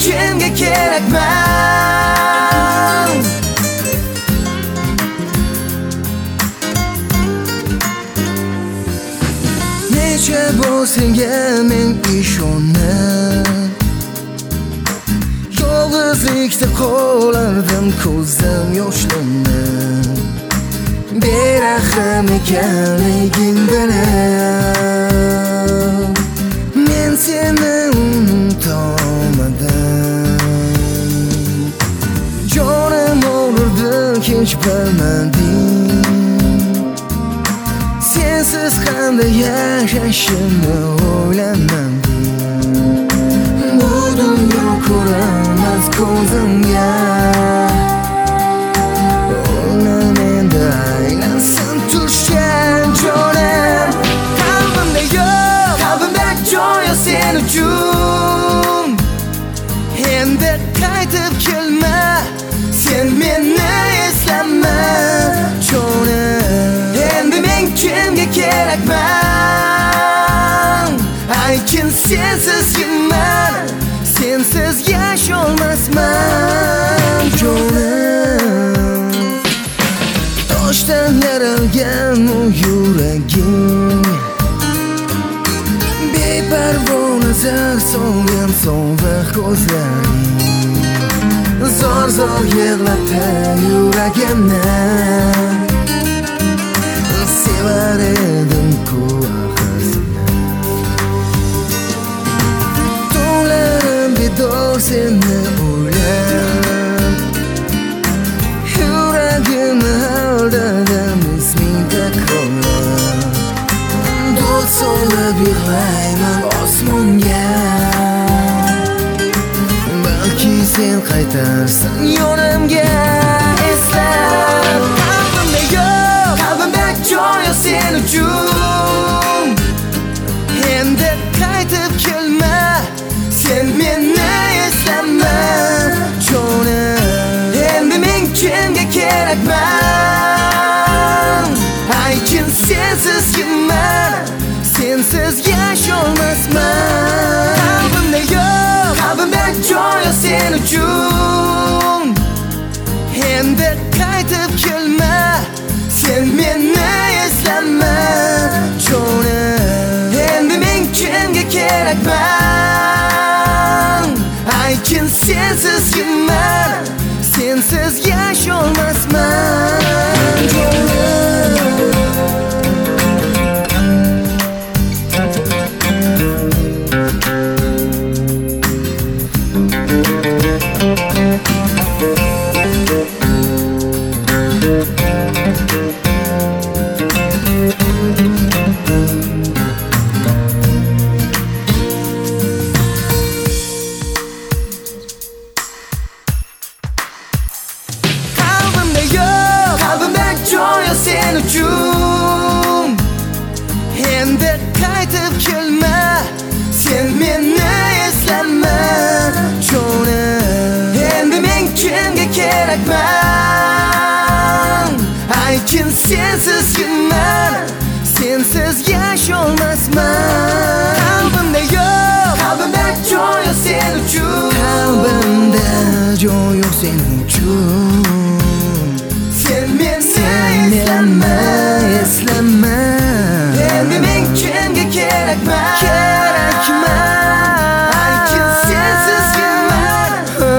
kimga kerakman. Necha bor senga men ishonib, yolg'izlikda qolardim ko'zim yoshlanib. Berahm ekanliging bilib, men seni unutolmadim. Jonim og'rirdi, hech bilmadim. Sensiz qanday yashashimni o'ylamadim. Bu dunyo ko'rinmas ko'zimga, o'ylam endi aylansin tushgan jonim. Qalbimda yo'q, qalbimda joy yo'q sen uchun. Endi qaytib kelma, sen meni eslama jonim. Endi men kimga kerakman? Aytgin sensiz kimman, sensiz yasholmasman jonim. Toshdan yaralgan u yuraging, beparvo nazar solgan sovuq ko'zlaring, zor yig'latdi yuragimni. Sevar edim-ku axir seni. Tunlarim bedor seni o'ylab, yuragimni aldadim isming takrorlab. Dod solib yig'layman osmonga, balki sen qaytarsan yonimga. Eslab qalbimda yo'q, qalbimda joy yo'q sen uchun. Endi qaytib kelma, sen meni eslama jonim. Endi men kimga kerakman? Aytgin sensiz kimman, sensiz yasholmasman. Qalbimda yo'q, qalbimda joy yo'q sen uchun. Endi qaytib kelma, sen meni eslama jonim. Endi men kimga kerakman? Aytgin sensiz kimman, sensiz yasholmasman jonim. Qalbimda yo'q, qalbimda joy yo'q sen uchun. Endi qaytib kelma, sen meni eslama jonim. Endi men kimga kerakman? Aytgin sensiz kimman, sensiz yasholmasman. Qalbimda yo'q, qalbimda joy yo'q sen uchun. Qalbimda joy yo'q sen uchun. Sen meni eslama. Endi men kimga kerakman? Aytgin sensiz kimman.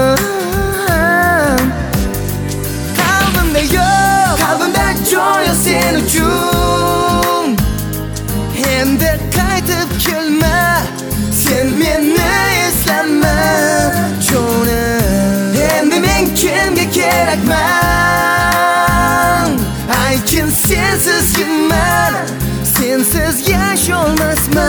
Qalbimda yo'q, qalbimda joy yo'q sen uchun. Endi qaytib kelma, sen meni eslama jonim. Endi men kimga kerakman? Aytgin sensiz kimman, sensiz yasholmasman.